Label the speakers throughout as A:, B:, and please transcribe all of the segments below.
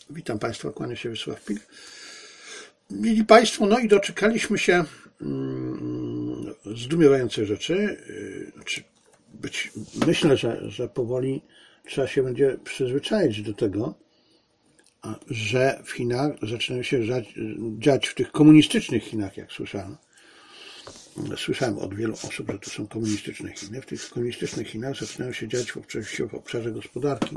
A: Witam Państwa, kłania się Wiesław Pil. Mieli Państwo, no i doczekaliśmy się zdumiewającej rzeczy. Myślę, że powoli trzeba się będzie przyzwyczaić do tego, że w Chinach zaczynają się dziać, w tych komunistycznych Chinach, jak słyszałem od wielu osób, że to są komunistyczne Chiny. W tych komunistycznych Chinach zaczynają się dziać w obszarze gospodarki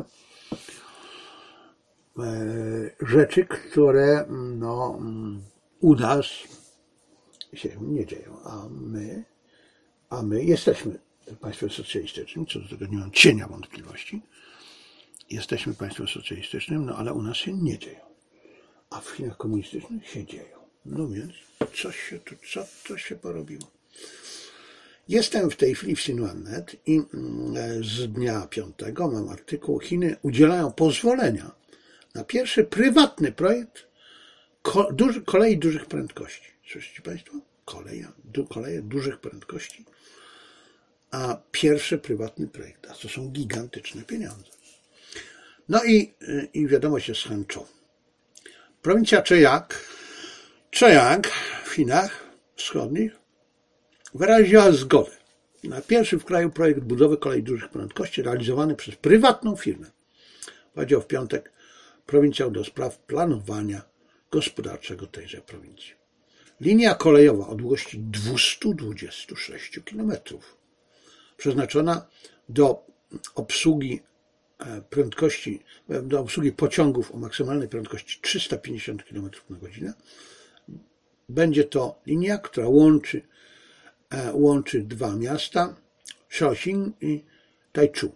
A: rzeczy, które u nas się nie dzieją, a my jesteśmy państwem socjalistycznym, co do tego nie mam cienia wątpliwości. Jesteśmy państwem socjalistycznym, ale u nas się nie dzieją. A w Chinach komunistycznych się dzieją. No więc co się porobiło? Jestem w tej chwili w Xinhuanet i z dnia 5 mam artykuł: Chiny udzielają pozwolenia na pierwszy prywatny projekt kolei dużych prędkości. Słyszycie Państwo? Koleje dużych prędkości. A pierwszy prywatny projekt. A to są gigantyczne pieniądze. No i wiadomość jest z Hangzhou. Prowincja Zhejiang w Chinach Wschodnich wyraziła zgodę na pierwszy w kraju projekt budowy kolei dużych prędkości realizowany przez prywatną firmę. Powiedział w piątek prowincjał do spraw planowania gospodarczego tejże prowincji. Linia kolejowa o długości 226 km, przeznaczona do obsługi pociągów o maksymalnej prędkości 350 km na godzinę. Będzie to linia, która łączy dwa miasta, Shaoxing i Taichu.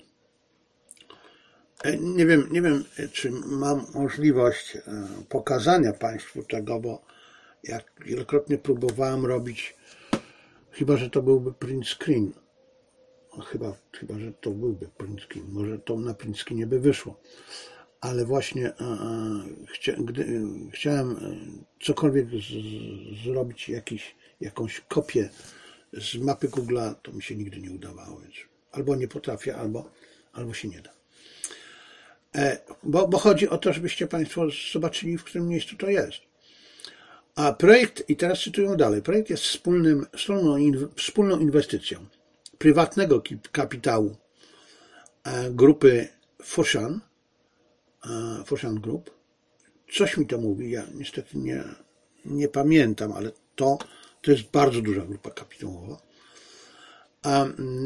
A: Nie wiem, czy mam możliwość pokazania Państwu tego, bo jak wielokrotnie próbowałem robić, chyba że to byłby print screen, chyba że to byłby print screen, może to na print screenie by wyszło, ale właśnie chciałem cokolwiek zrobić, jakąś kopię z mapy Google'a, to mi się nigdy nie udawało, więc albo nie potrafię, albo się nie da. Bo chodzi o to, żebyście Państwo zobaczyli, w którym miejscu to jest. A projekt, i teraz cytuję dalej, projekt jest wspólną inwestycją prywatnego kapitału grupy Foshan Group. Coś mi to mówi, ja niestety nie pamiętam, ale to jest bardzo duża grupa kapitałowa. A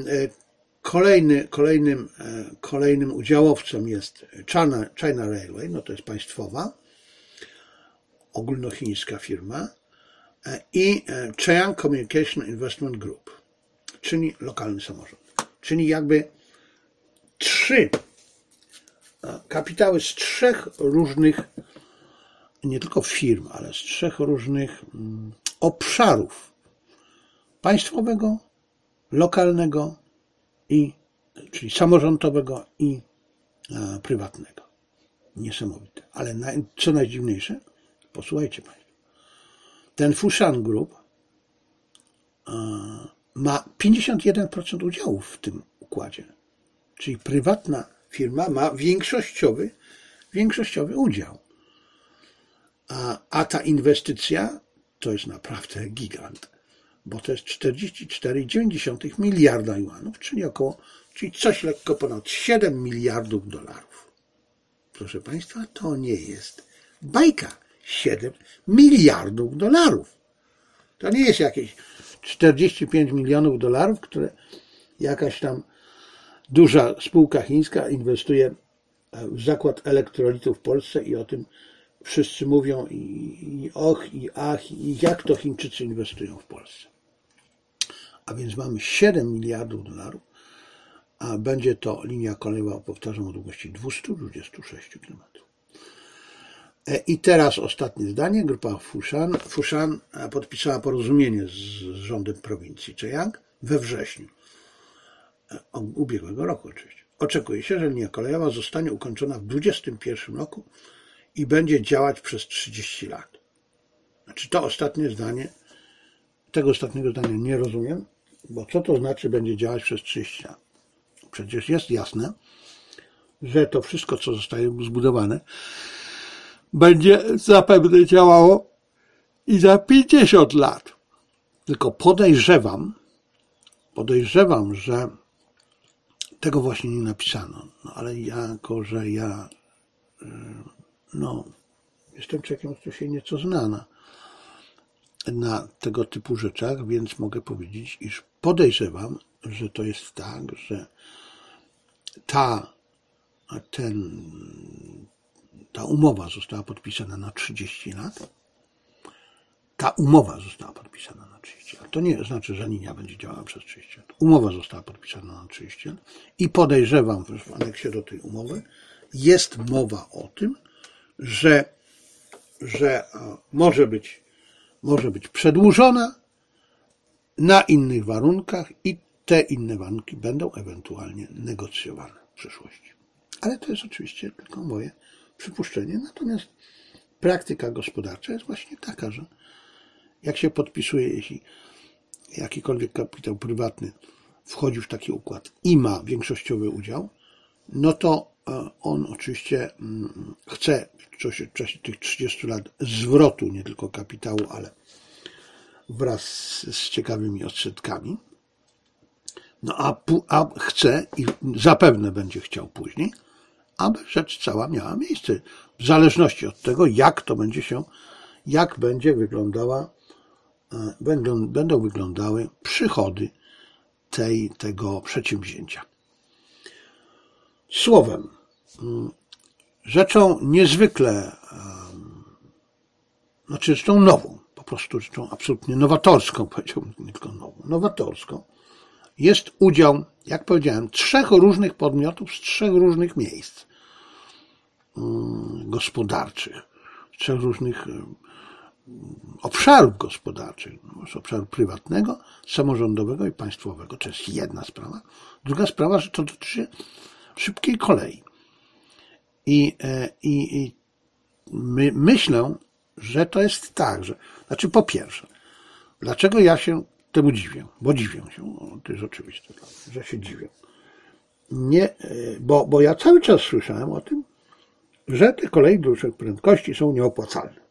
A: kolejnym udziałowcem jest China Railway, to jest państwowa, ogólnochińska firma, i Zhejiang Communication Investment Group, czyli lokalny samorząd. Czyli jakby trzy kapitały z trzech różnych, nie tylko firm, ale z trzech różnych obszarów: państwowego, lokalnego, czyli samorządowego i prywatnego. Niesamowite. Ale co najdziwniejsze, posłuchajcie Państwo, ten Foshan Group ma 51% udziałów w tym układzie. Czyli prywatna firma ma większościowy udział. A ta inwestycja to jest naprawdę gigant, bo to jest 44,9 miliarda juanów, czyli coś lekko ponad 7 miliardów dolarów. Proszę Państwa, to nie jest bajka. 7 miliardów dolarów. To nie jest jakieś 45 milionów dolarów, które jakaś tam duża spółka chińska inwestuje w zakład elektrolitów w Polsce i o tym wszyscy mówią i och, i ach, i jak to Chińczycy inwestują w Polsce. A więc mamy 7 miliardów dolarów, a będzie to linia kolejowa, powtarzam, o długości 226 km. I teraz ostatnie zdanie. Grupa Foshan podpisała porozumienie z rządem prowincji Zhejiang we wrześniu ubiegłego roku oczywiście. Oczekuje się, że linia kolejowa zostanie ukończona w 2021 roku i będzie działać przez 30 lat. Znaczy to ostatnie zdanie, tego ostatniego zdania nie rozumiem, bo co to znaczy będzie działać przez 30 lat? Przecież jest jasne, że to wszystko, co zostaje zbudowane, będzie zapewne działało i za 50 lat. Tylko podejrzewam, że tego właśnie nie napisano. No ale jako, że ja jestem człowiekiem, który się nieco zna na tego typu rzeczach, więc mogę powiedzieć, iż podejrzewam, że to jest tak, że ta umowa została podpisana na 30 lat. Ta umowa została podpisana na 30 lat. To nie znaczy, że linia będzie działała przez 30 lat. Umowa została podpisana na 30 lat i podejrzewam, że w aneksie do tej umowy jest mowa o tym, że może być przedłużona na innych warunkach i te inne warunki będą ewentualnie negocjowane w przyszłości. Ale to jest oczywiście tylko moje przypuszczenie. Natomiast praktyka gospodarcza jest właśnie taka, że jak się podpisuje, jeśli jakikolwiek kapitał prywatny wchodzi w taki układ i ma większościowy udział, no to on oczywiście chce w czasie tych 30 lat zwrotu nie tylko kapitału, ale wraz z ciekawymi odsetkami. No a chce i zapewne będzie chciał później, aby rzecz cała miała miejsce. W zależności od tego, jak będą wyglądały przychody tego przedsięwzięcia. Słowem, rzeczą niezwykle, rzeczą nową, po prostu rzeczą absolutnie nowatorską, powiedziałbym, nie tylko nową, nowatorską, jest udział, jak powiedziałem, 3 różnych podmiotów z 3 różnych miejsc gospodarczych, z 3 różnych obszarów gospodarczych, z obszaru prywatnego, samorządowego i państwowego. To jest jedna sprawa. Druga sprawa, że to dotyczy szybkiej kolei. I myślę, że to jest tak, że po pierwsze, dlaczego ja się temu dziwię? Bo dziwię się, to jest oczywiste, że się dziwię. Nie, bo ja cały czas słyszałem o tym, że te kolei dużych prędkości są nieopłacalne.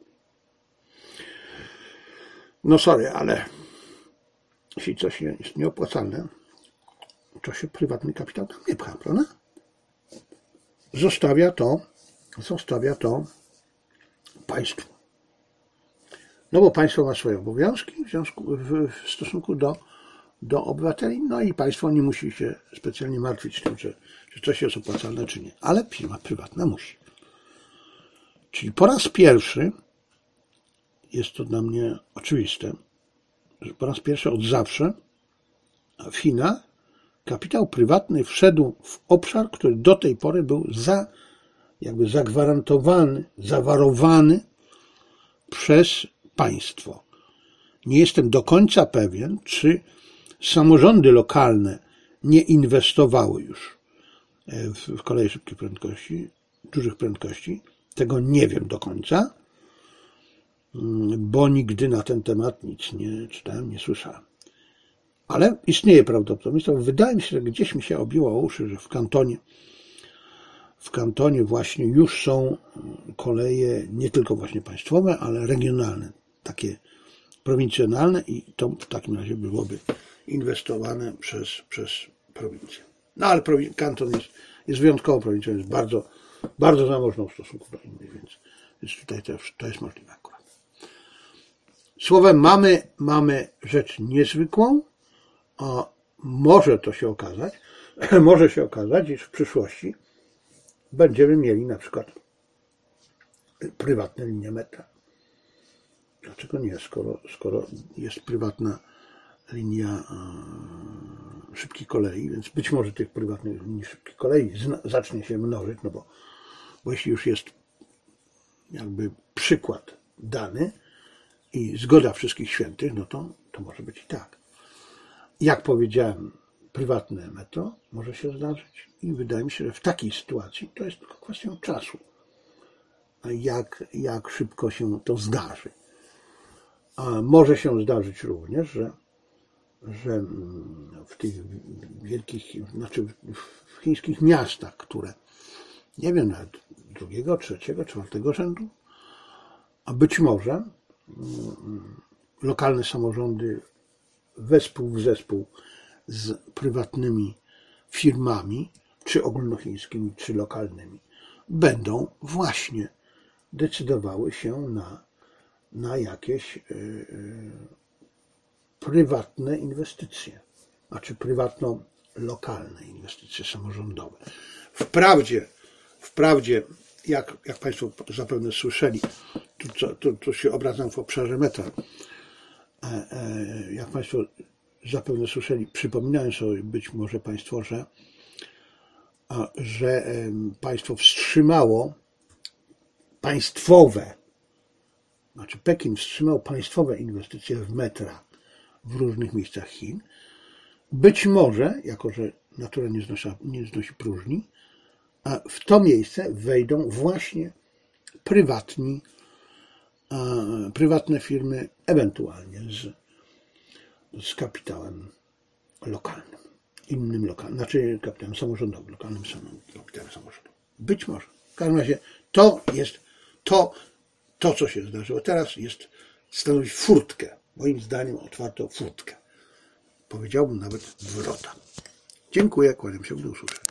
A: No sorry, ale jeśli coś jest nieopłacalne, to się prywatny kapitał tam nie pcha, prawda? Zostawia to państwu. No bo państwo ma swoje obowiązki w stosunku do obywateli, no i państwo nie musi się specjalnie martwić tym, czy coś jest opłacalne, czy nie. Ale firma prywatna musi. Czyli po raz pierwszy, jest to dla mnie oczywiste, że po raz pierwszy od zawsze w Chinach kapitał prywatny wszedł w obszar, który do tej pory był zagwarantowany, zawarowany przez państwo. Nie jestem do końca pewien, czy samorządy lokalne nie inwestowały już w koleje szybkiej prędkości, dużych prędkości. Tego nie wiem do końca, bo nigdy na ten temat nic nie czytałem, nie słyszałem. Ale istnieje prawdopodobieństwo. Wydaje mi się, że gdzieś mi się obiło o uszy, że w kantonie właśnie już są koleje nie tylko właśnie państwowe, ale regionalne, takie prowincjonalne i to w takim razie byłoby inwestowane przez prowincję. No ale kanton jest wyjątkowo prowincją, jest bardzo, bardzo zamożną w stosunku do innych, więc tutaj to jest możliwe akurat. Słowem, mamy rzecz niezwykłą, a może się okazać, iż w przyszłości będziemy mieli na przykład prywatne linie metra. Dlaczego nie, skoro jest prywatna linia szybkiej kolei, więc być może tych prywatnych linii szybkiej kolei zacznie się mnożyć, no bo jeśli już jest jakby przykład dany i zgoda wszystkich świętych, no to może być i tak. Jak powiedziałem, prywatne metro może się zdarzyć i wydaje mi się, że w takiej sytuacji to jest tylko kwestią czasu, jak szybko się to zdarzy. A może się zdarzyć również, że w tych wielkich, w chińskich miastach, które nie wiem, nawet 2., 3., 4. rzędu A być może lokalne samorządy wespół w zespół z prywatnymi firmami, czy ogólnochińskimi, czy lokalnymi, będą właśnie decydowały się na jakieś prywatne inwestycje, znaczy prywatno-lokalne inwestycje samorządowe. Wprawdzie, jak Państwo zapewne słyszeli, tu się obracam w obszarze metra, jak Państwo zapewne słyszeli, przypominają sobie być może Państwo, że państwo wstrzymało Pekin wstrzymał państwowe inwestycje w metra w różnych miejscach Chin. Być może, jako że natura nie znosi próżni, a w to miejsce wejdą właśnie prywatne firmy, ewentualnie z kapitałem lokalnym, innym lokalnym, znaczy kapitałem samorządowym, lokalnym kapitałem samorządowym. Być może. W każdym razie to jest to, co się zdarzyło teraz, stanowi furtkę. Moim zdaniem otwarto furtkę. Powiedziałbym nawet wrota. Dziękuję, kłaniam się, do usłyszenia.